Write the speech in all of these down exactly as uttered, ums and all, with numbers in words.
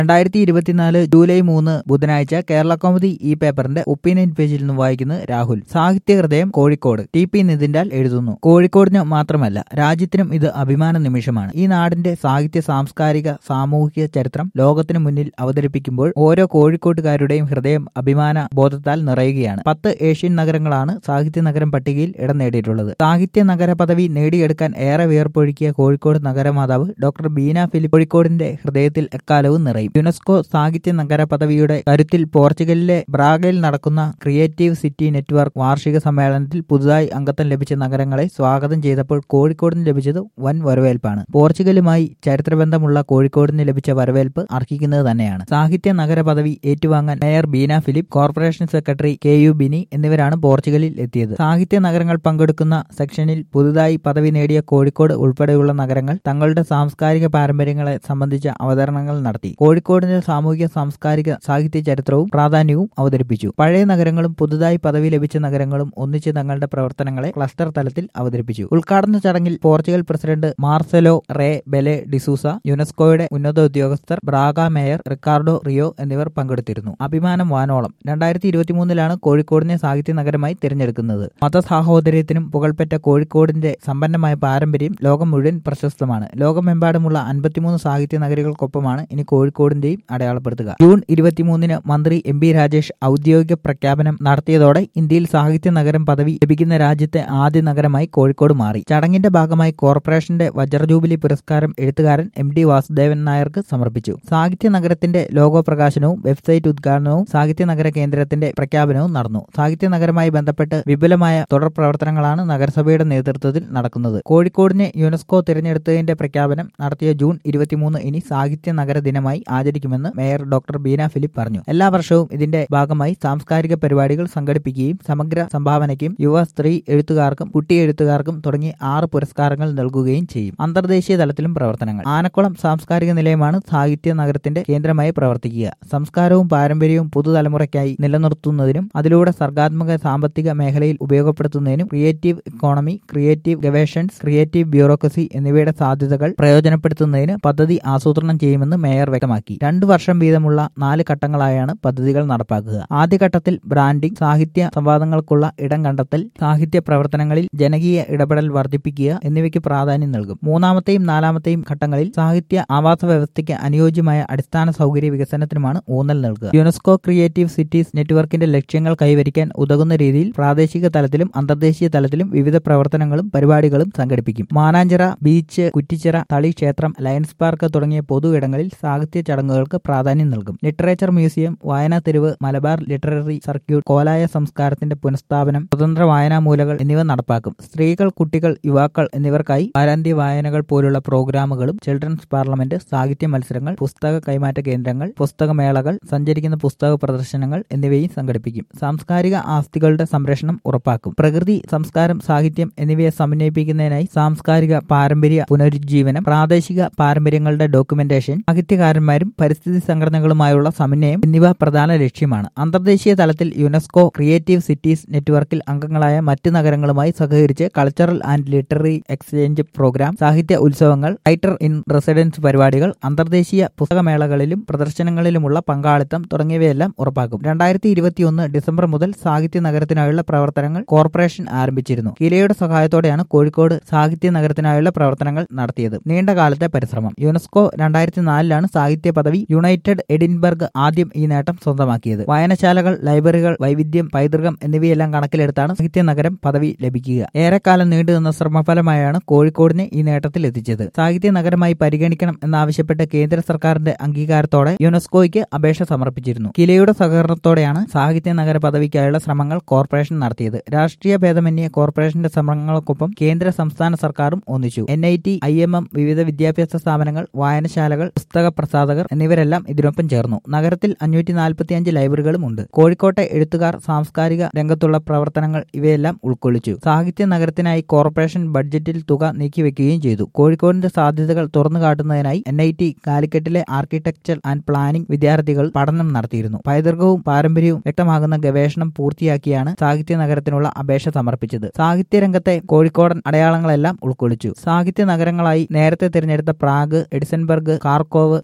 രണ്ടായിരത്തി ഇരുപത്തിനാല് ജൂലൈ മൂന്ന് ബുധനാഴ്ച കേരള കൗമുദി ഈ പേപ്പറിന്റെ ഒപ്പീനിയൻ പേജിൽ നിന്ന് വായിക്കുന്നത് രാഹുൽ. സാഹിത്യ ഹൃദയം കോഴിക്കോട്. ടി പി നിതിൻലാൽ എഴുതുന്നു. കോഴിക്കോടിന് മാത്രമല്ല രാജ്യത്തിനും ഇത് അഭിമാന നിമിഷമാണ്. ഈ നാടിന്റെ സാഹിത്യ, സാംസ്കാരിക, സാമൂഹിക ചരിത്രം ലോകത്തിനു മുന്നിൽ അവതരിപ്പിക്കുമ്പോൾ ഓരോ കോഴിക്കോട്ടുകാരുടെയും ഹൃദയം അഭിമാന ബോധത്താൽ നിറയുകയാണ്. പത്ത് ഏഷ്യൻ നഗരങ്ങളാണ് സാഹിത്യ നഗരം പട്ടികയിൽ ഇടം നേടിയിട്ടുള്ളത്. സാഹിത്യ നഗര പദവി നേടിയെടുക്കാൻ ഏറെ വിയർപ്പൊഴുക്കിയ കോഴിക്കോട് നഗരമാതാവ് ഡോക്ടർ ബീന ഫിലിപ്പ് കോഴിക്കോടിന്റെ ഹൃദയത്തിൽ എക്കാലവും നിറയും. യുനെസ്കോ സാഹിത്യ നഗര പദവിയുടെ കരുത്തിൽ പോർച്ചുഗലിലെ ബ്രാഗയിൽ നടക്കുന്ന ക്രിയേറ്റീവ് സിറ്റി നെറ്റ്വർക്ക് വാർഷിക സമ്മേളനത്തിൽ പുതുതായി അംഗത്വം ലഭിച്ച നഗരങ്ങളെ സ്വാഗതം ചെയ്തപ്പോൾ കോഴിക്കോടിന് ലഭിച്ചത് വൻ വരവേൽപ്പാണ്. പോർച്ചുഗലുമായി ചരിത്രബന്ധമുള്ള കോഴിക്കോടിന് ലഭിച്ച വരവേൽപ്പ് അർഹിക്കുന്നത് തന്നെയാണ്. സാഹിത്യ നഗര പദവി ഏറ്റുവാങ്ങാൻ mayor Beena Philip, corporation secretary K U Bini എന്നിവരാണ് പോർച്ചുഗലിൽ എത്തിയത്. സാഹിത്യ നഗരങ്ങൾ പങ്കെടുക്കുന്ന സെക്ഷനിൽ പുതുതായി പദവി നേടിയ കോഴിക്കോട് ഉൾപ്പെടെയുള്ള നഗരങ്ങൾ തങ്ങളുടെ സാംസ്കാരിക പാരമ്പര്യങ്ങളെ സംബന്ധിച്ച അവതരണങ്ങൾ നടത്തി. കോഴിക്കോടിന്റെ സാമൂഹിക, സാംസ്കാരിക, സാഹിത്യ ചരിത്രവും പ്രാധാന്യവും അവതരിപ്പിച്ചു. പഴയ നഗരങ്ങളും പുതുതായി പദവി ലഭിച്ച നഗരങ്ങളും ഒന്നിച്ച് തങ്ങളുടെ പ്രവർത്തനങ്ങളെ ക്ലസ്റ്റർ തലത്തിൽ അവതരിപ്പിച്ചു. ഉദ്ഘാടന ചടങ്ങിൽ Portugal president Marcelo Rebelo de Sousa, യുനെസ്കോയുടെ ഉന്നത ഉദ്യോഗസ്ഥർ, ബ്രാഗ മേയർ റിക്കാർഡോ റിയോ എന്നിവർ പങ്കെടുത്തിരുന്നു. അഭിമാനം വാനോളം. രണ്ടായിരത്തി ഇരുപത്തിമൂന്നിലാണ് കോഴിക്കോടിനെ സാഹിത്യ നഗരമായി തിരഞ്ഞെടുക്കുന്നത്. മതസാഹോദര്യത്തിനും പുകൾപ്പെട്ട കോഴിക്കോടിന്റെ സമ്പന്നമായ പാരമ്പര്യം ലോകം മുഴുവൻ പ്രശസ്തമാണ്. ലോകമെമ്പാടുമുള്ള അൻപത്തിമൂന്ന് സാഹിത്യ നഗരികൾക്കൊപ്പമാണ് ഇനി കോഴിക്കോടിന്റെയും അടയാളപ്പെടുത്തുക. ജൂൺ ഇരുപത്തിമൂന്നിന് മന്ത്രി എം ബി രാജേഷ് ഔദ്യോഗിക പ്രഖ്യാപനം നടത്തിയതോടെ ഇന്ത്യയിൽ സാഹിത്യ നഗരം പദവി ലഭിക്കുന്ന രാജ്യത്തെ ആദ്യ നഗരമായി കോഴിക്കോട് മാറി. ചടങ്ങിന്റെ ഭാഗമായി കോർപ്പറേഷന്റെ വജ്രജൂബിലി പുരസ്കാരം എഴുത്തുകാരൻ എം ഡി വാസുദേവൻ നായർക്ക് സമർപ്പിച്ചു. സാഹിത്യ നഗരത്തിന്റെ ലോഗോ പ്രകാശനവും വെബ്സൈറ്റ് ഉദ്ഘാടനവും സാഹിത്യ നഗര കേന്ദ്രത്തിന്റെ പ്രഖ്യാപനവും നടന്നു. സാഹിത്യ നഗരമായി ബന്ധപ്പെട്ട് വിപുലമായ തുടർ പ്രവർത്തനങ്ങളാണ് നഗരസഭയുടെ നേതൃത്വത്തിൽ നടക്കുന്നത്. കോഴിക്കോടിനെ യുനെസ്കോ തിരഞ്ഞെടുത്തതിന്റെ പ്രഖ്യാപനം നടത്തിയ ജൂൺ ഇരുപത്തിമൂന്ന് ഇനി സാഹിത്യ നഗര ദിനമായി ആചരിക്കുമെന്ന് മേയർ ഡോക്ടർ ബീന ഫിലിപ്പ് പറഞ്ഞു. എല്ലാ വർഷവും ഇതിന്റെ ഭാഗമായി സാംസ്കാരിക പരിപാടികൾ സംഘടിപ്പിക്കുകയും സമഗ്ര സംഭാവനയ്ക്കും യുവ, സ്ത്രീ എഴുത്തുകാർക്കും കുട്ടി എഴുത്തുകാർക്കും തുടങ്ങി ആറ് പുരസ്കാരങ്ങൾ നൽകുകയും ചെയ്യും. അന്തർദേശീയ തലത്തിലും പ്രവർത്തനങ്ങൾ. ആനക്കുളം സാംസ്കാരിക നിലയമാണ് സാഹിത്യ നഗരത്തിന്റെ കേന്ദ്രമായി പ്രവർത്തിക്കുക. സംസ്കാരവും പാരമ്പര്യവും പുതുതലമുറയ്ക്കായി നിലനിർത്തുന്നതിനും അതിലൂടെ സർഗാത്മക സാമ്പത്തിക മേഖലയിൽ ഉപയോഗപ്പെടുത്തുന്നതിനും ക്രിയേറ്റീവ് ഇക്കോണമി, ക്രിയേറ്റീവ് ഗവേഷൻസ്, ക്രിയേറ്റീവ് ബ്യൂറോക്രസി എന്നിവയുടെ സാധ്യതകൾ പ്രയോജനപ്പെടുത്തുന്നതിന് പദ്ധതി ആസൂത്രണം ചെയ്യുമെന്ന് മേയർ വ്യക്തമാക്കി. രണ്ടു വർഷം വീതമുള്ള നാല് ഘട്ടങ്ങളായാണ് പദ്ധതികൾ നടപ്പാക്കുക. ആദ്യഘട്ടത്തിൽ ബ്രാൻഡിംഗ്, സാഹിത്യ സംവാദങ്ങൾക്കുള്ള ഇടം കണ്ടെത്തൽ, സാഹിത്യ പ്രവർത്തനങ്ങളിൽ ജനകീയ ഇടപെടൽ വർദ്ധിപ്പിക്കുക എന്നിവയ്ക്ക് പ്രാധാന്യം നൽകും. മൂന്നാമത്തെയും നാലാമത്തെയും ഘട്ടങ്ങളിൽ സാഹിത്യ ആവാസ വ്യവസ്ഥയ്ക്ക് അനുയോജ്യമായ അടിസ്ഥാന സൗകര്യ വികസനത്തിനുമാണ് ഊന്നൽ നൽകുക. യുനെസ്കോ ക്രിയേറ്റീവ് സിറ്റീസ് നെറ്റ്വർക്കിന്റെ ലക്ഷ്യങ്ങൾ കൈവരിക്കാൻ ഉതകുന്ന രീതിയിൽ പ്രാദേശിക തലത്തിലും അന്തർദേശീയ തലത്തിലും വിവിധ പ്രവർത്തനങ്ങളും പരിപാടികളും സംഘടിപ്പിക്കും. മാനാഞ്ചിറ ബീച്ച്, കുറ്റിച്ചിറ, തളി ക്ഷേത്രം, ലയൺസ് പാർക്ക് തുടങ്ങിയ പൊതു ഇടങ്ങളിൽ സാഹിത്യ ചടങ്ങുകൾക്ക് പ്രാധാന്യം നൽകും. ലിറ്ററേച്ചർ മ്യൂസിയം, വായനാ തെരുവ്, മലബാർ ലിറ്റററി സർക്യൂട്ട്, കോലായ സംസ്കാരത്തിന്റെ പുനഃസ്ഥാപനം, സ്വതന്ത്ര വായനാമൂലകൾ എന്നിവ നടപ്പാക്കും. സ്ത്രീകൾ, കുട്ടികൾ, യുവാക്കൾ എന്നിവർക്കായി വാരാന്ത്യ വായനകൾ പോലുള്ള പ്രോഗ്രാമുകളും, ചിൽഡ്രൻസ് പാർലമെന്റ്, സാഹിത്യ മത്സരങ്ങൾ, പുസ്തക കൈമാറ്റ കേന്ദ്രങ്ങൾ, പുസ്തകമേളകൾ, സഞ്ചരിക്കുന്ന പുസ്തക പ്രദർശനങ്ങൾ എന്നിവയും സംഘടിപ്പിക്കും. സാംസ്കാരിക ആസ്തികളുടെ സംരക്ഷണം ഉറപ്പാക്കും. പ്രകൃതി, സംസ്കാരം, സാഹിത്യം എന്നിവയെ സമന്വയിപ്പിക്കുന്നതിനായി സാംസ്കാരിക പാരമ്പര്യ പുനരുജ്ജീവനം, പ്രാദേശിക പാരമ്പര്യങ്ങളുടെ ഡോക്യുമെന്റേഷൻ, സാഹിത്യകാരന്മാരും പരിസ്ഥിതി സംഘടനകളുമായുള്ള സമന്വയം എന്നിവ പ്രധാന ലക്ഷ്യമാണ്. അന്തർദേശീയ തലത്തിൽ യുനെസ്കോ ക്രിയേറ്റീവ് സിറ്റീസ് നെറ്റ്വർക്കിൽ അംഗങ്ങളായ മറ്റ് നഗരങ്ങളുമായി സഹകരിച്ച് cultural and literary exchange programme, സാഹിത്യ ഉത്സവങ്ങൾ, റൈറ്റർ ഇൻ റെസിഡൻസ് പരിപാടികൾ, അന്തർദേശീയ പുസ്തകമേളകളിലും പ്രദർശനങ്ങളിലുമുള്ള പങ്കാളിത്തം തുടങ്ങിയവയെല്ലാം ഉറപ്പാക്കും. രണ്ടായിരത്തി ഇരുപത്തിയൊന്ന് ഡിസംബർ മുതൽ സാഹിത്യ നഗരത്തിനായുള്ള പ്രവർത്തനങ്ങൾ കോർപ്പറേഷൻ ആരംഭിച്ചിരുന്നു. കിലയുടെ സഹായത്തോടെയാണ് കോഴിക്കോട് സാഹിത്യ നഗരത്തിനായുള്ള പ്രവർത്തനങ്ങൾ നടത്തിയത്. നീണ്ട കാലത്തെ പരിശ്രമം. യുനെസ്കോ രണ്ടായിരത്തി നാലിലാണ് സാഹിത്യ പദവി യുണൈറ്റഡ് എഡിൻബർഗ് ആദ്യം ഈ നേട്ടം സ്വന്തമാക്കിയത്. വായനശാലകൾ, ലൈബ്രറികൾ, വൈവിധ്യം, പൈതൃകം എന്നിവയെല്ലാം കണക്കിലെടുത്താണ് സാഹിത്യ നഗരം പദവി ലഭിക്കുക. ഏറെക്കാലം നീണ്ടുനിന്ന ശ്രമഫലമായാണ് കോഴിക്കോടിനെ ഈ നേട്ടത്തിൽ എത്തിച്ചത്. സാഹിത്യ നഗരമായി പരിഗണിക്കണം എന്നാവശ്യപ്പെട്ട് കേന്ദ്ര സർക്കാരിന്റെ അംഗീകാരത്തോടെ യുനെസ്കോയ്ക്ക് അപേക്ഷ സമർപ്പിച്ചിരുന്നു. കിലയുടെ സഹകരണത്തോടെയാണ് സാഹിത്യ നഗര പദവിക്കായുള്ള ശ്രമങ്ങൾ കോർപ്പറേഷൻ നടത്തിയത്. രാഷ്ട്രീയ ഭേദമന്യേ കോർപ്പറേഷന്റെ ശ്രമങ്ങൾക്കൊപ്പം കേന്ദ്ര സംസ്ഥാന സർക്കാരും ഒന്നിച്ചു. N I T, I M M, വിവിധ വിദ്യാഭ്യാസ സ്ഥാപനങ്ങൾ, വായനശാലകൾ, പുസ്തക പ്രസാധകർ എന്നിവരെല്ലാം ഇതിനൊപ്പം ചേർന്നു. നഗരത്തിൽ അഞ്ഞൂറ്റി നാൽപ്പത്തി അഞ്ച് ലൈബ്രറികളും ഉണ്ട്. കോഴിക്കോട്ടെ എഴുത്തുകാർ, സാംസ്കാരിക രംഗത്തുള്ള പ്രവർത്തനങ്ങൾ ഇവയെല്ലാം ഉൾക്കൊള്ളിച്ചു. സാഹിത്യ നഗരത്തിനായി കോർപ്പറേഷൻ ബഡ്ജറ്റിൽ തുക നീക്കിവെക്കുകയും ചെയ്തു. കോഴിക്കോടിന്റെ സാധ്യതകൾ തുറന്നു കാട്ടുന്നതിനായി എൻ ഐ ടി കാലിക്കറ്റിലെ ആർക്കിടെക്ചർ ആൻഡ് പ്ലാനിംഗ് വിദ്യാർത്ഥികൾ പഠനം നടത്തിയിരുന്നു. പൈതൃകവും പാരമ്പര്യവും വ്യക്തമാകുന്ന ഗവേഷണം പൂർത്തിയാക്കിയാണ് സാഹിത്യ നഗരത്തിനുള്ള അപേക്ഷ സമർപ്പിച്ചത്. സാഹിത്യരംഗത്തെ കോഴിക്കോടൻ അടയാളങ്ങളെല്ലാം ഉൾക്കൊള്ളിച്ചു. സാഹിത്യ നഗരങ്ങളായി നേരത്തെ തിരഞ്ഞെടുത്ത പ്രാഗ്, എഡിസൺബർഗ്, കാർക്കോവ് എന്നിവിടങ്ങളും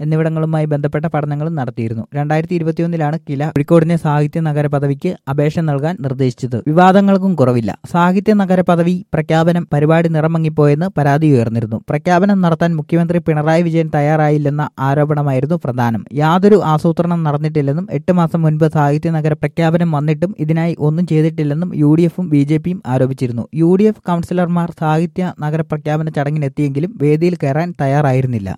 കാര്യങ്ങളുമായി ബന്ധപ്പെട്ട പഠനങ്ങളും നടത്തിയിരുന്നു. രണ്ടായിരത്തി ഇരുപത്തിയൊന്നിലാണ് കില കോഴിക്കോടിനെ സാഹിത്യ നഗര പദവിക്ക് അപേക്ഷ നൽകാൻ നിർദ്ദേശിച്ചത്. വിവാദങ്ങൾക്കും കുറവില്ല. സാഹിത്യ നഗര പദവി പ്രഖ്യാപനം പരിപാടി നിറമങ്ങിപ്പോയെന്ന് പരാതി ഉയർന്നിരുന്നു. പ്രഖ്യാപനം നടത്താൻ മുഖ്യമന്ത്രി പിണറായി വിജയൻ തയ്യാറായില്ലെന്ന ആരോപണമായിരുന്നു പ്രധാനം. യാതൊരു ആസൂത്രണം നടന്നിട്ടില്ലെന്നും എട്ട് മാസം മുൻപ് സാഹിത്യ നഗര പ്രഖ്യാപനം വന്നിട്ടും ഇതിനായി ഒന്നും ചെയ്തിട്ടില്ലെന്നും യു ഡി എഫും ബി ജെ പിയും ആരോപിച്ചിരുന്നു. യു ഡി എഫ് കൗൺസിലർമാർ സാഹിത്യ നഗര പ്രഖ്യാപന ചടങ്ങിനെത്തിയെങ്കിലും വേദിയിൽ കയറാൻ തയ്യാറായിരുന്നില്ല.